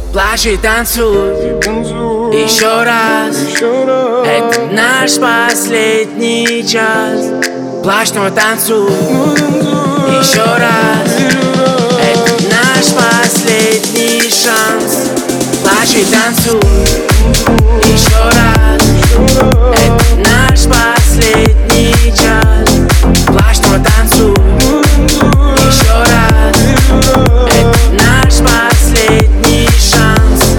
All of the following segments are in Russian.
Плачь и танцуй еще раз. Это наш последний час. Плачь, но танцуй еще раз. Это наш последний шанс. Плачь и танцуй еще раз. Это наш последний час. Плачь, но танцуй еще раз. Это наш последний шанс.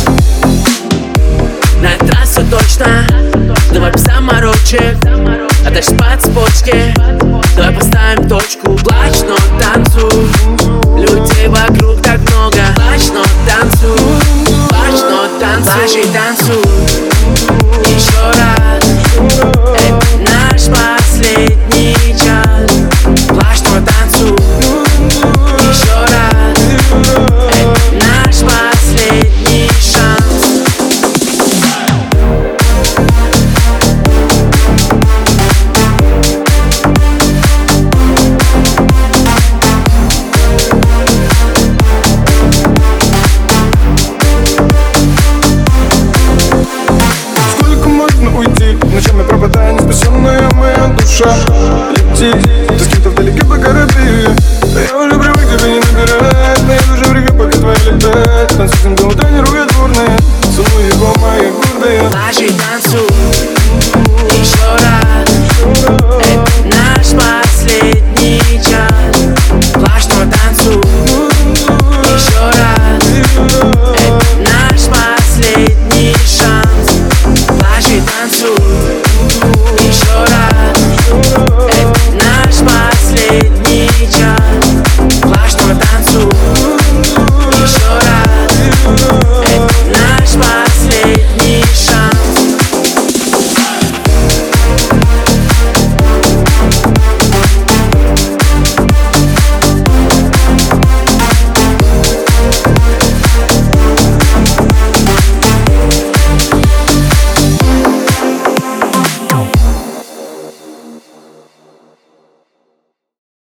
На трассу точно. Давай без заморочек. А дальше по цепочке. Давай поставим точку. Плачь, но танцуй. Людей вокруг так много. Плачь, но танцуй. Плачь, но танцуй. Плачь и танцуй еще раз. Это наш последний час. Плачь, но танцуй еще раз. Это наш последний шанс. Ночами пропадает неспасенная моя душа. Лети, ты с кем-то вдалеке по корабли. Я уже привык, тебя не набирать. Но я уже в реке, пока твоя летает. Танцуй с ним,